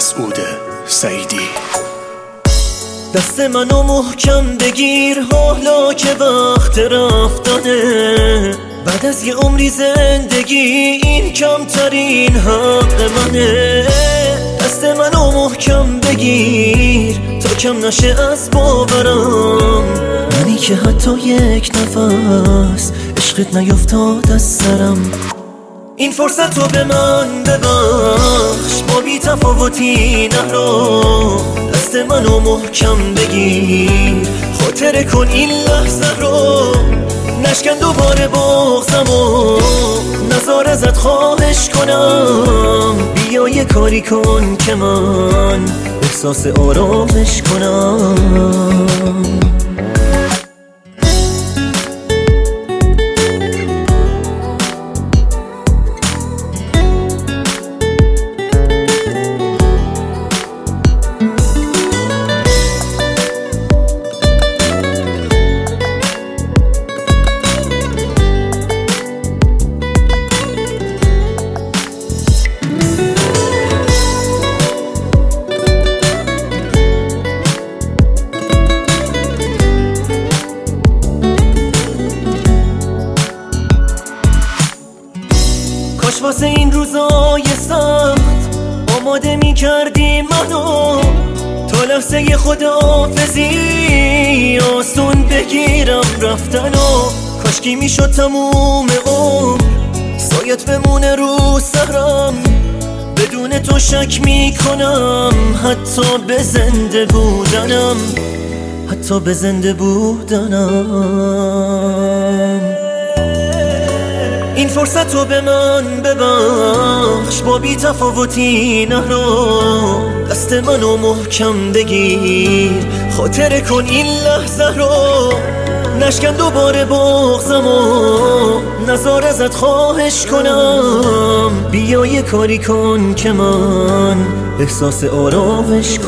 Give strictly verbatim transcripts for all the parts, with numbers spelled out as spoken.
مسعود سعیدی. دست منو محکم بگیر حالا که وقت رفتنه، بعد از یه عمری زندگی این کمترین حق منه. دست منو محکم بگیر تا کم نشه از باورم، منی که حتی یک نفس عشقت نیفتاد از سرم. این فرصت رو به من ببخش، با بی تفاوتی نرو. دست منو محکم بگیر، خاطره کن این لحظه رو. نشکن دوباره بغضم و نزار ازت خواهش کنم. بیا یه کاری کن که من احساس آرامش کنم. کاش واسه این روزای سخت آماده می کردی منو، تا لحظه خداحافظی آسون بگیرم رفتنو. کاشکی می شد تموم عمر سایت بمونه رو سرم، بدون تو شک می کنم حتی به زنده بودنم، حتی به زنده بودنم. این فرصت رو به من ببخش، با بی تفاوتی نرو. دست منو محکم بگیر، خاطره کن این لحظه رو. نشکن دوباره بغضم و نزار ازت خواهش کنم. بیا یه کاری کن که من احساس آرامش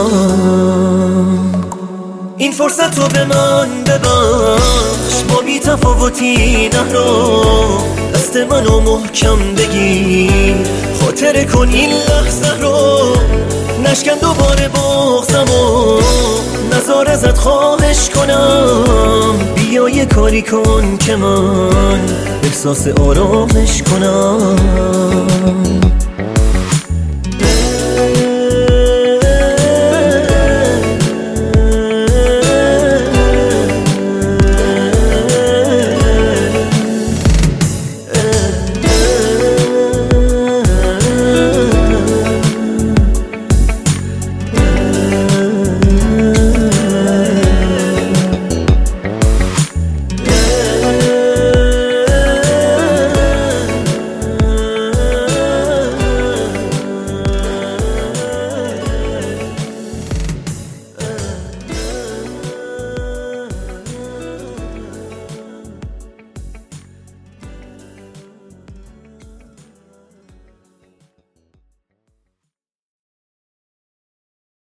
کنم. این فرصت رو به من ببخش، با بی تفاوتی نرو. دست منو محکم بگیر، خاطره کن این لحظه رو. نشکن دوباره بغضم و نزار ازت خواهش کنم. بیا یه کاری کن که من احساس آرامش کنم.